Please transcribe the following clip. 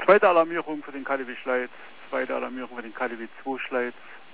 Zweite Alarmierung für den KDW Schleiz, zweite Alarmierung für den KDW 2 Schleiz,